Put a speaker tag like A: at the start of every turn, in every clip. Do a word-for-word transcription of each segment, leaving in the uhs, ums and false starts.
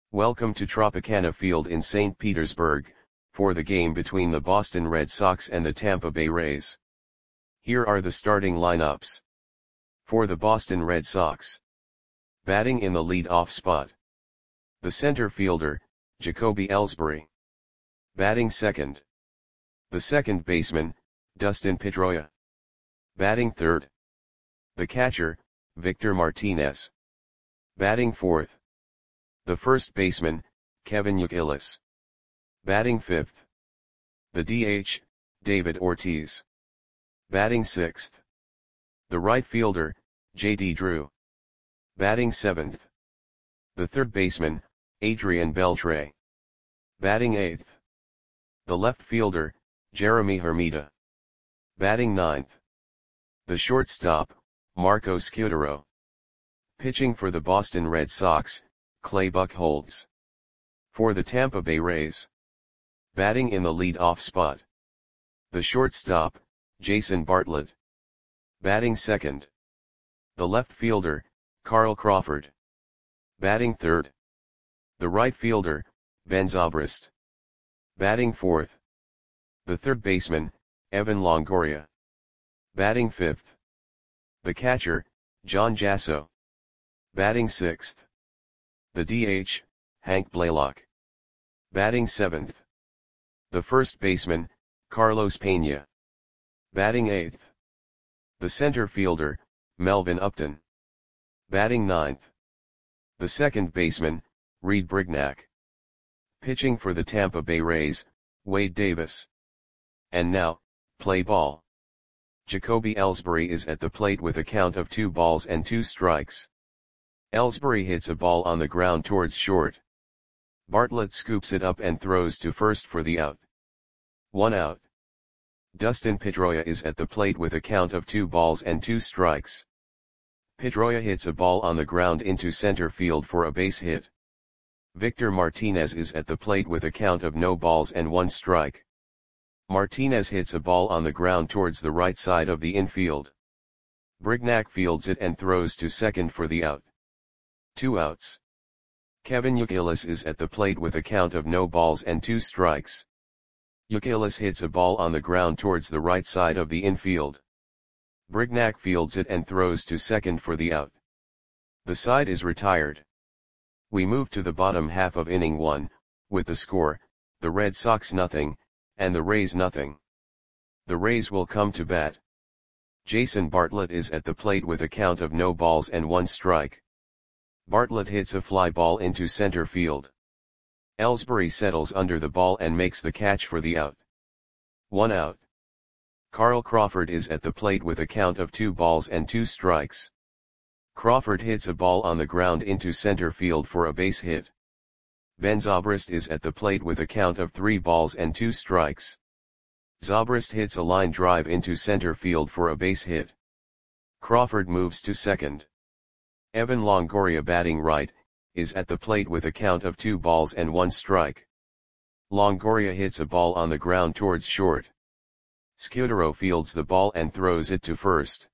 A: Welcome to Tropicana Field in Saint Petersburg, for the game between the Boston Red Sox and the Tampa Bay Rays. Here are the starting lineups. For the Boston Red Sox. Batting in the lead-off spot. The center fielder, Jacoby Ellsbury. Batting second. The second baseman, Dustin Pedroia. Batting third. The catcher, Victor Martinez. Batting fourth. The first baseman, Kevin Youkilis. Batting fifth. The D H, David Ortiz. Batting sixth. The right fielder, J D Drew. Batting seventh. The third baseman, Adrian Beltre. Batting eighth. The left fielder, Jeremy Hermida. Batting ninth. The shortstop, Marco Scutaro. Pitching for the Boston Red Sox, Clay Buchholz. For the Tampa Bay Rays. Batting in the lead-off spot. The shortstop, Jason Bartlett. Batting second. The left fielder, Carl Crawford. Batting third. The right fielder, Ben Zobrist. Batting fourth. The third baseman, Evan Longoria. Batting fifth. The catcher, John Jasso. Batting sixth. The D H, Hank Blaylock. Batting seventh. The first baseman, Carlos Pena. Batting eighth. The center fielder, Melvin Upton. Batting ninth. The second baseman, Reed Brignac. Pitching for the Tampa Bay Rays, Wade Davis. And now, play ball. Jacoby Ellsbury is at the plate with a count of two balls and two strikes. Ellsbury hits a ball on the ground towards short. Bartlett scoops it up and throws to first for the out. One out. Dustin Pedroia is at the plate with a count of two balls and two strikes. Pedroia hits a ball on the ground into center field for a base hit. Victor Martinez is at the plate with a count of no balls and one strike. Martinez hits a ball on the ground towards the right side of the infield. Brignac fields it and throws to second for the out. Two outs. Kevin Youkilis is at the plate with a count of no balls and two strikes. Youkilis hits a ball on the ground towards the right side of the infield. Brignac fields it and throws to second for the out. The side is retired. We move to the bottom half of inning one, with the score, the Red Sox nothing, and the Rays nothing. The Rays will come to bat. Jason Bartlett is at the plate with a count of no balls and one strike. Bartlett hits a fly ball into center field. Ellsbury settles under the ball and makes the catch for the out. One out. Carl Crawford is at the plate with a count of two balls and two strikes. Crawford hits a ball on the ground into center field for a base hit. Ben Zobrist is at the plate with a count of three balls and two strikes. Zobrist hits a line drive into center field for a base hit. Crawford moves to second. Evan Longoria, batting right, is at the plate with a count of two balls and one strike. Longoria hits a ball on the ground towards short. Scutaro fields the ball and throws it to first.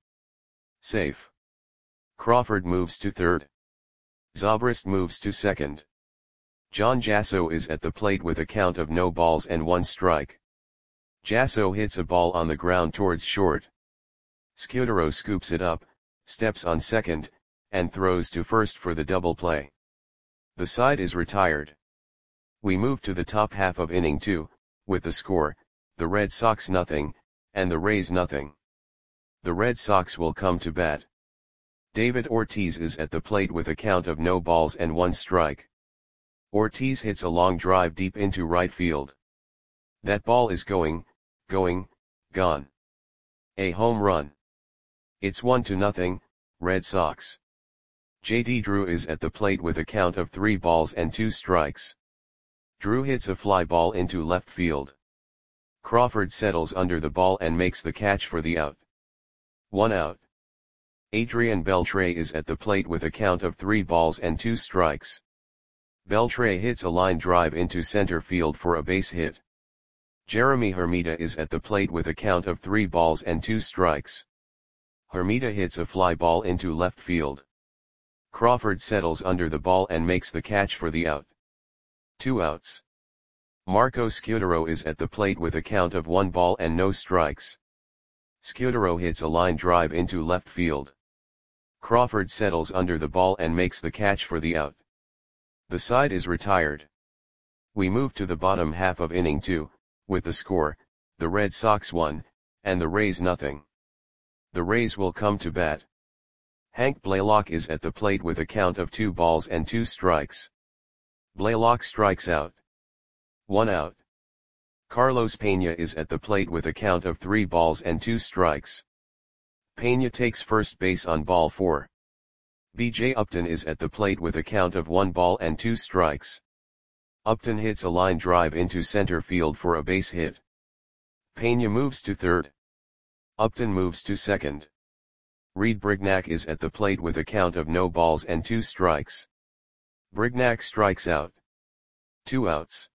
A: Safe. Crawford moves to third. Zobrist moves to second. John Jasso is at the plate with a count of no balls and one strike. Jasso hits a ball on the ground towards short. Scutaro scoops it up, steps on second, and throws to first for the double play. The side is retired. We move to the top half of inning two, with the score, the Red Sox nothing, and the Rays nothing. The Red Sox will come to bat. David Ortiz is at the plate with a count of no balls and one strike. Ortiz hits a long drive deep into right field. That ball is going, going, gone. A home run. It's one to nothing, Red Sox. J D Drew is at the plate with a count of three balls and two strikes. Drew hits a fly ball into left field. Crawford settles under the ball and makes the catch for the out. One out. Adrian Beltre is at the plate with a count of three balls and two strikes. Beltre hits a line drive into center field for a base hit. Jeremy Hermida is at the plate with a count of three balls and two strikes. Hermida hits a fly ball into left field. Crawford settles under the ball and makes the catch for the out. Two outs. Marco Scutaro is at the plate with a count of one ball and no strikes. Scutaro hits a line drive into left field. Crawford settles under the ball and makes the catch for the out. The side is retired. We move to the bottom half of inning two, with the score, the Red Sox one, and the Rays nothing. The Rays will come to bat. Hank Blaylock is at the plate with a count of two balls and two strikes. Blaylock strikes out. One out. Carlos Pena is at the plate with a count of three balls and two strikes. Pena takes first base on ball four. B J Upton is at the plate with a count of one ball and two strikes. Upton hits a line drive into center field for a base hit. Pena moves to third. Upton moves to second. Reed Brignac is at the plate with a count of no balls and two strikes. Brignac strikes out. Two outs.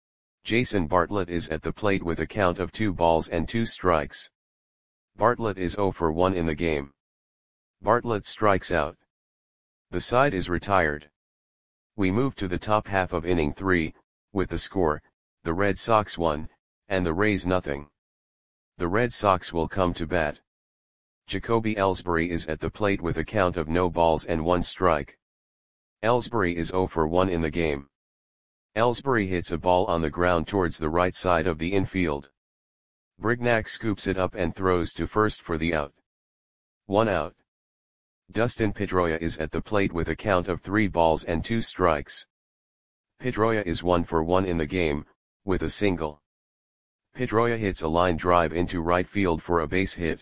A: Jason Bartlett is at the plate with a count of two balls and two strikes. Bartlett is oh for one in the game. Bartlett strikes out. The side is retired. We move to the top half of inning three, with the score, the Red Sox one, and the Rays nothing. The Red Sox will come to bat. Jacoby Ellsbury is at the plate with a count of no balls and one strike. Ellsbury is oh for one in the game. Ellsbury hits a ball on the ground towards the right side of the infield. Brignac scoops it up and throws to first for the out. One out. Dustin Pedroia is at the plate with a count of three balls and two strikes. Pedroia is one for one in the game, with a single. Pedroia hits a line drive into right field for a base hit.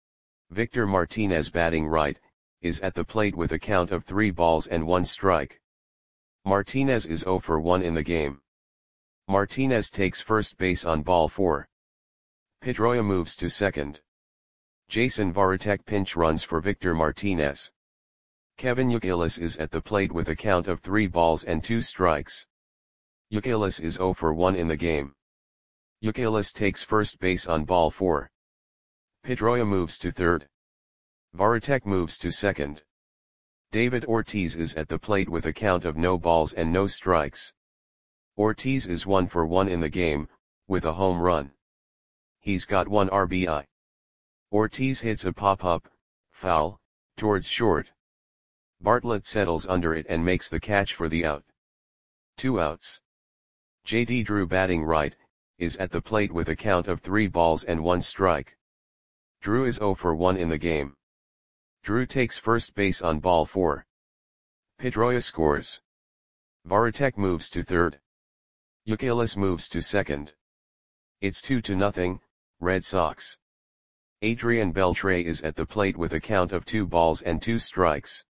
A: Victor Martinez, batting right, is at the plate with a count of three balls and one strike. Martinez is oh for one in the game. Martinez takes first base on ball four. Pedroia moves to second. Jason Varitek pinch runs for Victor Martinez. Kevin Youkilis is at the plate with a count of three balls and two strikes. Youkilis is oh for one in the game. Youkilis takes first base on ball four. Pedroia moves to third. Varitek moves to second. David Ortiz is at the plate with a count of no balls and no strikes. Ortiz is one for one in the game, with a home run. He's got one R B I. Ortiz hits a pop-up, foul, towards short. Bartlett settles under it and makes the catch for the out. Two outs. J D Drew, batting right, is at the plate with a count of three balls and one strike. Drew is oh for one in the game. Drew takes first base on ball four. Pedroia scores. Varitek moves to third. Youkilis moves to second. It's two to nothing, Red Sox. Adrian Beltre is at the plate with a count of two balls and two strikes.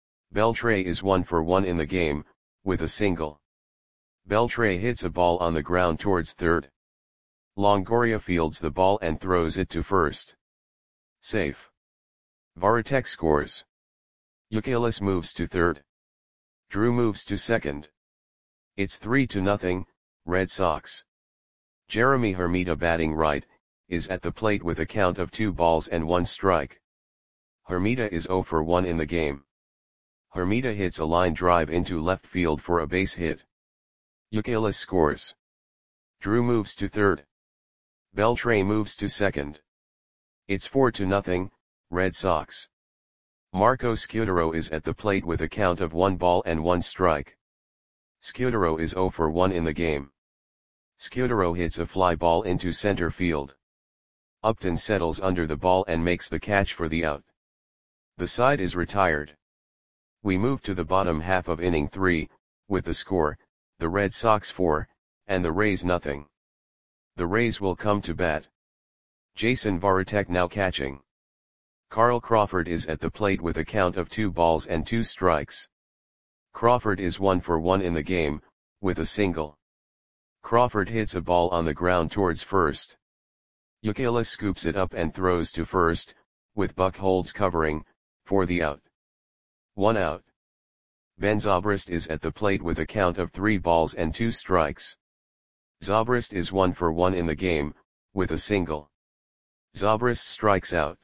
A: Beltre is one for one in the game, with a single. Beltre hits a ball on the ground towards third. Longoria fields the ball and throws it to first. Safe. Varitek scores. Youkilis moves to third. Drew moves to second. It's three to nothing, Red Sox. Jeremy Hermida, batting right, is at the plate with a count of two balls and one strike. Hermida is oh for one in the game. Hermida hits a line drive into left field for a base hit. Youkilis scores. Drew moves to third. Beltre moves to second. It's four to nothing, Red Sox. Marco Scutaro is at the plate with a count of one ball and one strike. Scutaro is oh for one in the game. Scutaro hits a fly ball into center field. Upton settles under the ball and makes the catch for the out. The side is retired. We move to the bottom half of inning three, with the score, the Red Sox four, and the Rays nothing. The Rays will come to bat. Jason Varitek now catching. Carl Crawford is at the plate with a count of two balls and two strikes. Crawford is one for one in the game, with a single. Crawford hits a ball on the ground towards first. Youkilis scoops it up and throws to first, with Buchholz covering, for the out. One out. Ben Zobrist is at the plate with a count of three balls and two strikes. Zobrist is one for one in the game, with a single. Zobrist strikes out.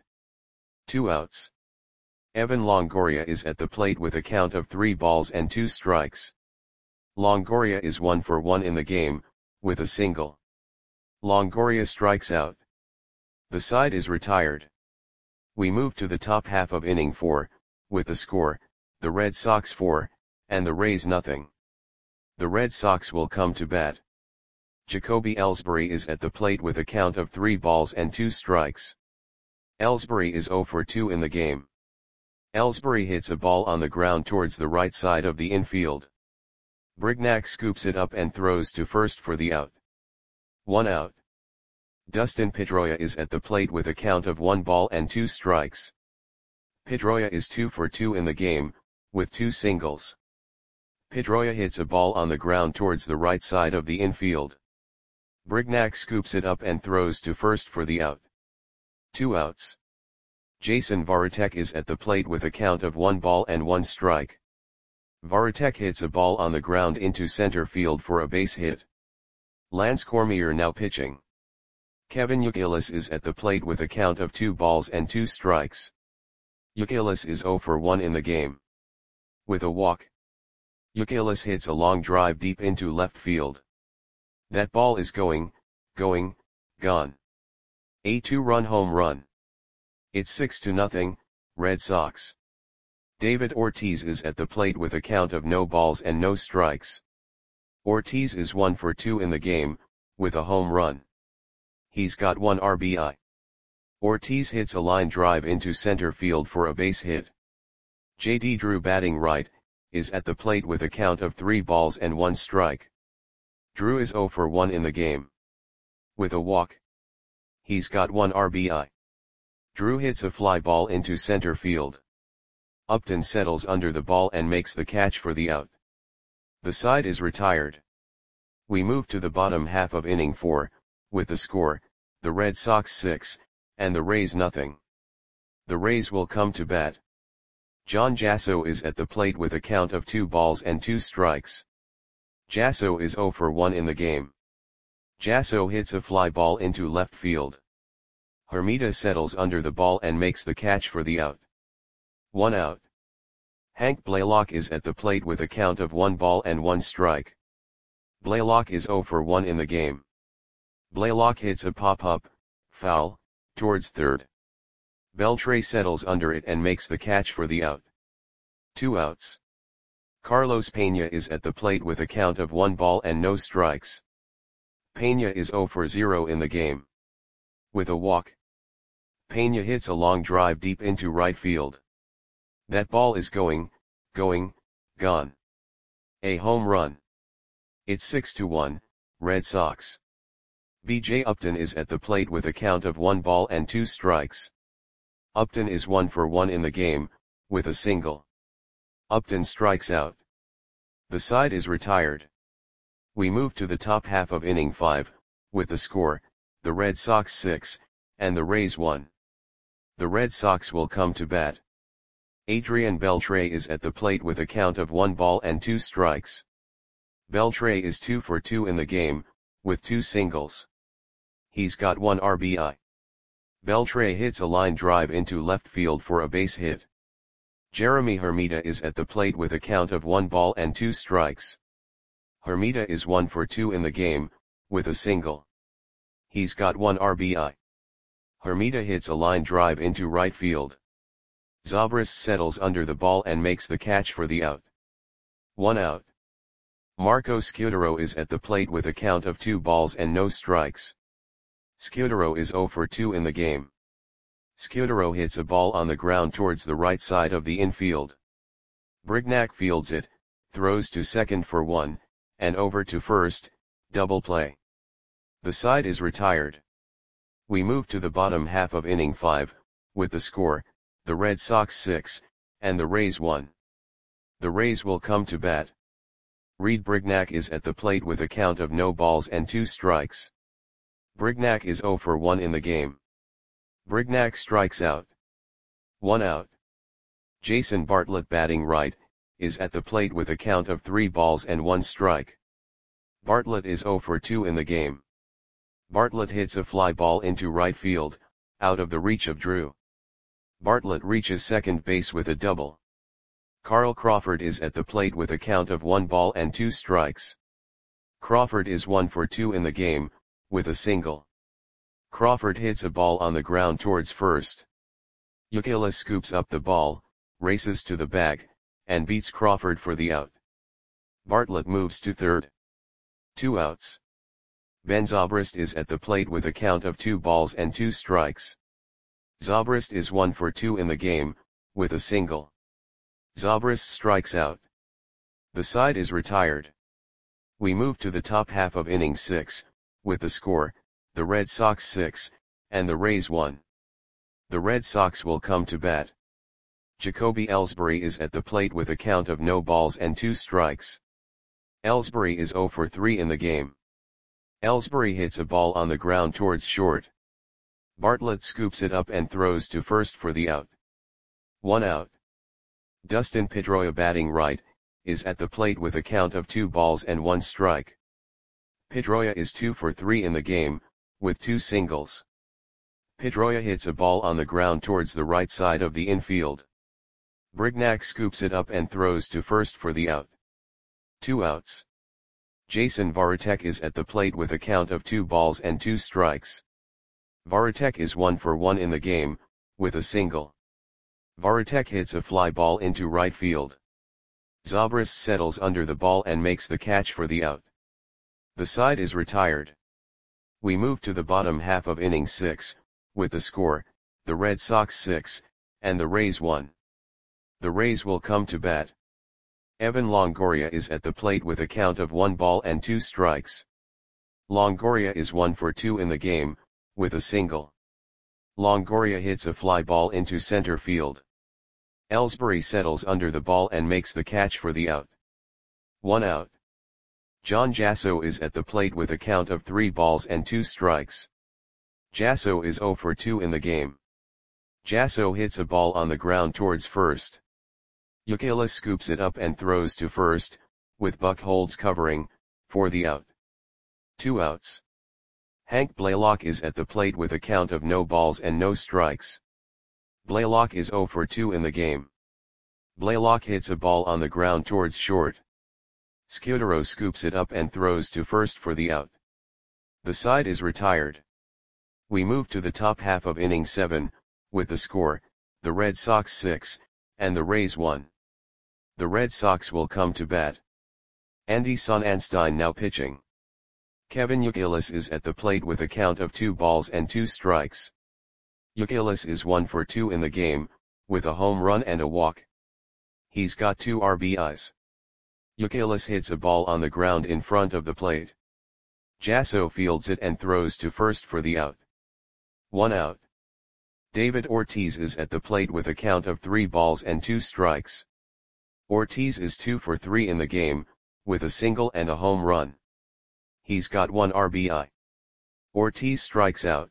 A: Two outs. Evan Longoria is at the plate with a count of three balls and two strikes. Longoria is one for one in the game, with a single. Longoria strikes out. The side is retired. We move to the top half of inning four, with the score, the Red Sox four, and the Rays nothing. The Red Sox will come to bat. Jacoby Ellsbury is at the plate with a count of three balls and two strikes. Ellsbury is zero for two in the game. Ellsbury hits a ball on the ground towards the right side of the infield. Brignac scoops it up and throws to first for the out. One out. Dustin Pedroia is at the plate with a count of one ball and two strikes. Pedroia is two for two in the game, with two singles. Pedroia hits a ball on the ground towards the right side of the infield. Brignac scoops it up and throws to first for the out. Two outs. Jason Varitek is at the plate with a count of one ball and one strike. Varitek hits a ball on the ground into center field for a base hit. Lance Cormier now pitching. Kevin Youkilis is at the plate with a count of two balls and two strikes. Youkilis is zero for one in the game. With a walk. Youkilis hits a long drive deep into left field. That ball is going, going, gone. A two-run home run. It's six to nothing, Red Sox. David Ortiz is at the plate with a count of no balls and no strikes. Ortiz is one for two in the game, with a home run. He's got one R B I. Ortiz hits a line drive into center field for a base hit. J D Drew batting right, is at the plate with a count of three balls and one strike. Drew is zero for one in the game. With a walk. He's got one R B I. Drew hits a fly ball into center field. Upton settles under the ball and makes the catch for the out. The side is retired. We move to the bottom half of inning four, with the score, the Red Sox six, and the Rays nothing. The Rays will come to bat. John Jasso is at the plate with a count of two balls and two strikes. Jasso is zero for one in the game. Jasso hits a fly ball into left field. Hermida settles under the ball and makes the catch for the out. One out. Hank Blaylock is at the plate with a count of one ball and one strike. Blaylock is zero for one in the game. Blaylock hits a pop-up, foul, towards third. Beltre settles under it and makes the catch for the out. Two outs. Carlos Pena is at the plate with a count of one ball and no strikes. Pena is zero for zero in the game. With a walk. Pena hits a long drive deep into right field. That ball is going, going, gone. A home run. It's six to one, Red Sox. B J Upton is at the plate with a count of one ball and two strikes. Upton is one for one in the game, with a single. Upton strikes out. The side is retired. We move to the top half of inning five, with the score, the Red Sox six, and the Rays one. The Red Sox will come to bat. Adrian Beltre is at the plate with a count of one ball and two strikes. Beltre is two for two in the game, with two singles. He's got one R B I. Beltre hits a line drive into left field for a base hit. Jeremy Hermida is at the plate with a count of one ball and two strikes. Hermida is one for two in the game, with a single. He's got one R B I. Hermida hits a line drive into right field. Zobrist settles under the ball and makes the catch for the out. One out. Marco Scutaro is at the plate with a count of two balls and no strikes. Scutaro is zero for two in the game. Scutaro hits a ball on the ground towards the right side of the infield. Brignac fields it, throws to second for one, and over to first, double play. The side is retired. We move to the bottom half of inning five, with the score, the Red Sox six, and the Rays one. The Rays will come to bat. Reed Brignac is at the plate with a count of no balls and two strikes. Brignac is zero for one in the game. Brignac strikes out. One out. Jason Bartlett batting right, is at the plate with a count of three balls and one strike. Bartlett is zero for two in the game. Bartlett hits a fly ball into right field, out of the reach of Drew. Bartlett reaches second base with a double. Carl Crawford is at the plate with a count of one ball and two strikes. Crawford is one for two in the game, with a single. Crawford hits a ball on the ground towards first. Youkilis scoops up the ball, races to the bag, and beats Crawford for the out. Bartlett moves to third. Two outs. Ben Zobrist is at the plate with a count of two balls and two strikes. Zobrist is one for two in the game, with a single. Zobrist strikes out. The side is retired. We move to the top half of inning six, with the score, the Red Sox six, and the Rays one. The Red Sox will come to bat. Jacoby Ellsbury is at the plate with a count of no balls and two strikes. Ellsbury is zero for three in the game. Ellsbury hits a ball on the ground towards short. Bartlett scoops it up and throws to first for the out. One out. Dustin Pedroia, batting right, is at the plate with a count of two balls and one strike. Pedroia is two for three in the game, with two singles. Pedroia hits a ball on the ground towards the right side of the infield. Brignac scoops it up and throws to first for the out. Two outs. Jason Varitek is at the plate with a count of two balls and two strikes. Varitek is one for one in the game, with a single. Varitek hits a fly ball into right field. Zobrist settles under the ball and makes the catch for the out. The side is retired. We move to the bottom half of inning six, with the score, the Red Sox six, and the Rays one. The Rays will come to bat. Evan Longoria is at the plate with a count of one ball and two strikes. Longoria is one for two in the game, with a single. Longoria hits a fly ball into center field. Ellsbury settles under the ball and makes the catch for the out. One out. John Jasso is at the plate with a count of three balls and two strikes. Jasso is zero for two in the game. Jasso hits a ball on the ground towards first. Youkilis scoops it up and throws to first, with Buchholz covering, for the out. Two outs. Hank Blaylock is at the plate with a count of no balls and no strikes. Blaylock is zero for two in the game. Blaylock hits a ball on the ground towards short. Scudero scoops it up and throws to first for the out. The side is retired. We move to the top half of inning seven, with the score, the Red Sox six, and the Rays one. The Red Sox will come to bat. Andy Sonnanstine now pitching. Kevin Youkilis is at the plate with a count of two balls and two strikes. Youkilis is one for two in the game, with a home run and a walk. He's got two R B Is. Youkilis hits a ball on the ground in front of the plate. Jasso fields it and throws to first for the out. One out. David Ortiz is at the plate with a count of three balls and two strikes. Ortiz is two for three in the game, with a single and a home run. He's got one R B I. Ortiz strikes out.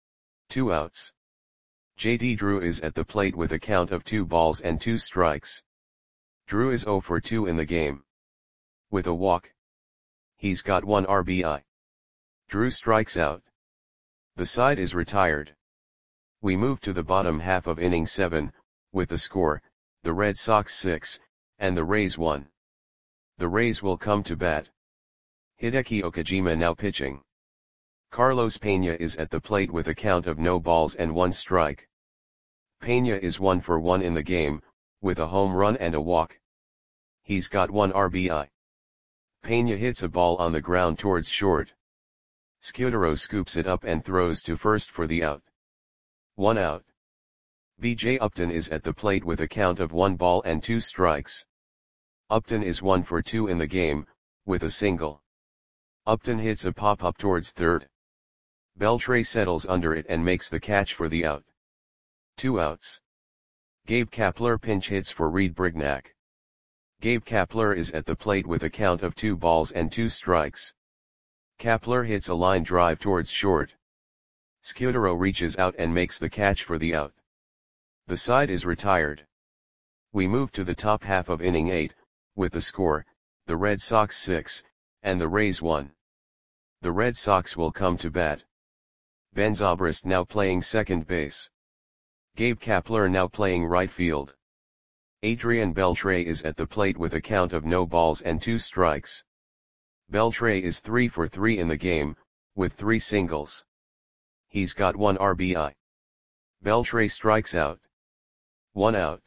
A: Two outs. J D Drew is at the plate with a count of two balls and two strikes. Drew is zero for two in the game. With a walk. He's got one R B I. Drew strikes out. The side is retired. We move to the bottom half of inning seven, with the score, the Red Sox six, and the Rays one. The Rays will come to bat. Hideki Okajima now pitching. Carlos Pena is at the plate with a count of no balls and one strike. Pena is one for one in the game, with a home run and a walk. He's got one R B I. Pena hits a ball on the ground towards short. Scudero scoops it up and throws to first for the out. One out. B J Upton is at the plate with a count of one ball and two strikes. Upton is one for two in the game, with a single. Upton hits a pop-up towards third. Beltre settles under it and makes the catch for the out. Two outs. Gabe Kapler pinch hits for Reed Brignac. Gabe Kapler is at the plate with a count of two balls and two strikes. Kapler hits a line drive towards short. Scudero reaches out and makes the catch for the out. The side is retired. We move to the top half of inning eight, with the score, the Red Sox six, and the Rays one. The Red Sox will come to bat. Ben Zobrist now playing second base. Gabe Kapler now playing right field. Adrian Beltre is at the plate with a count of no balls and two strikes. Beltre is three for three in the game, with three singles. He's got one R B I. Beltre strikes out. One out.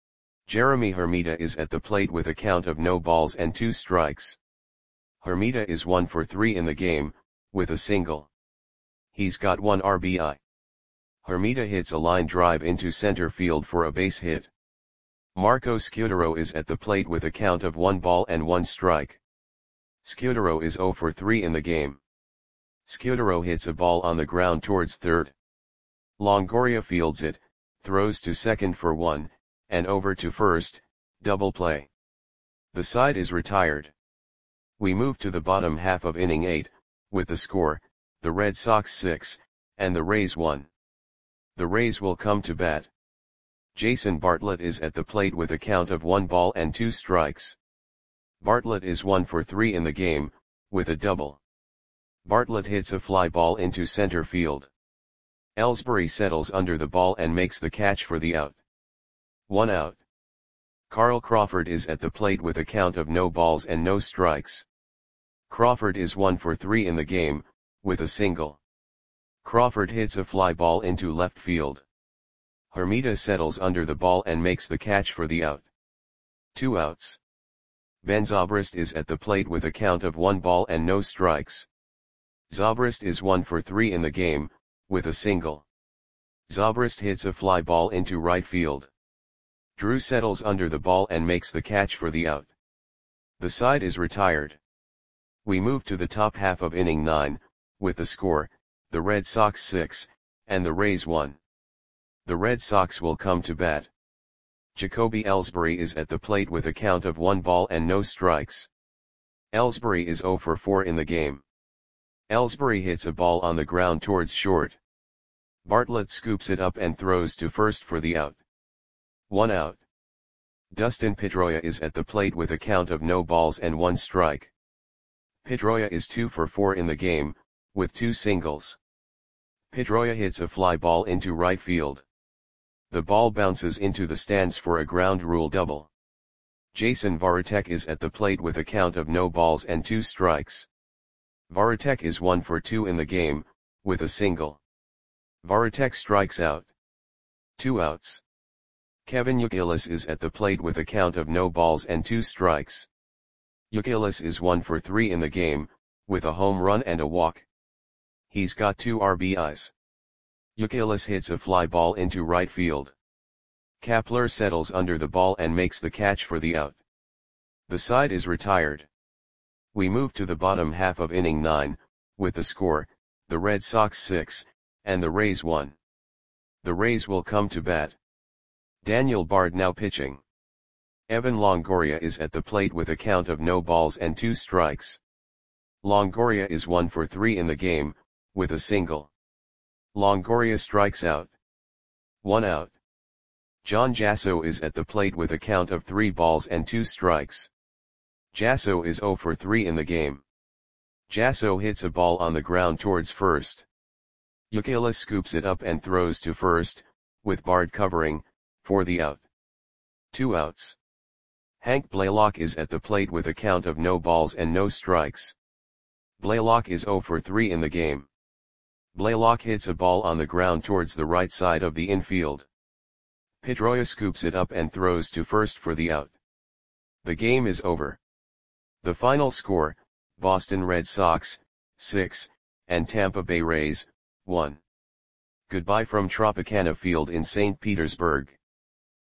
A: Jeremy Hermida is at the plate with a count of no balls and two strikes. Hermida is one for three in the game, with a single. He's got one R B I. Hermida hits a line drive into center field for a base hit. Marco Scutaro is at the plate with a count of one ball and one strike. Scutaro is zero for three in the game. Scutaro hits a ball on the ground towards third. Longoria fields it, throws to second for one, and over to first, double play. The side is retired. We move to the bottom half of inning eight, with the score, the Red Sox six, and the Rays one. The Rays will come to bat. Jason Bartlett is at the plate with a count of one ball and two strikes. Bartlett is one for three in the game, with a double. Bartlett hits a fly ball into center field. Ellsbury settles under the ball and makes the catch for the out. One out. Carl Crawford is at the plate with a count of no balls and no strikes. Crawford is one for three in the game, with a single. Crawford hits a fly ball into left field. Hermida settles under the ball and makes the catch for the out. Two outs. Ben Zobrist is at the plate with a count of one ball and no strikes. Zobrist is one for three in the game, with a single. Zobrist hits a fly ball into right field. Drew settles under the ball and makes the catch for the out. The side is retired. We move to the top half of inning nine, with the score, the Red Sox six, and the Rays one. The Red Sox will come to bat. Jacoby Ellsbury is at the plate with a count of one ball and no strikes. Ellsbury is zero for four in the game. Ellsbury hits a ball on the ground towards short. Bartlett scoops it up and throws to first for the out. One out. Dustin Pedroia is at the plate with a count of no balls and one strike. Pedroia is two for four in the game, with two singles. Pedroia hits a fly ball into right field. The ball bounces into the stands for a ground rule double. Jason Varitek is at the plate with a count of no balls and two strikes. Varitek is one for two in the game, with a single. Varitek strikes out. Two outs. Kevin Youkilis is at the plate with a count of no balls and two strikes. Youkilis is one for three in the game, with a home run and a walk. He's got two R B Is. Youkilis hits a fly ball into right field. Kapler settles under the ball and makes the catch for the out. The side is retired. We move to the bottom half of inning nine, with the score, the Red Sox six, and the Rays one. The Rays will come to bat. Daniel Bard now pitching. Evan Longoria is at the plate with a count of no balls and two strikes. Longoria is one for three in the game, with a single. Longoria strikes out. One out. John Jasso is at the plate with a count of three balls and two strikes. Jasso is zero for three in the game. Jasso hits a ball on the ground towards first. Youkilis scoops it up and throws to first, with Bard covering, for the out. Two outs. Hank Blaylock is at the plate with a count of no balls and no strikes. Blaylock is zero for three in the game. Blaylock hits a ball on the ground towards the right side of the infield. Pedroia scoops it up and throws to first for the out. The game is over. The final score, Boston Red Sox, six, and Tampa Bay Rays, one. Goodbye from Tropicana Field in Saint Petersburg.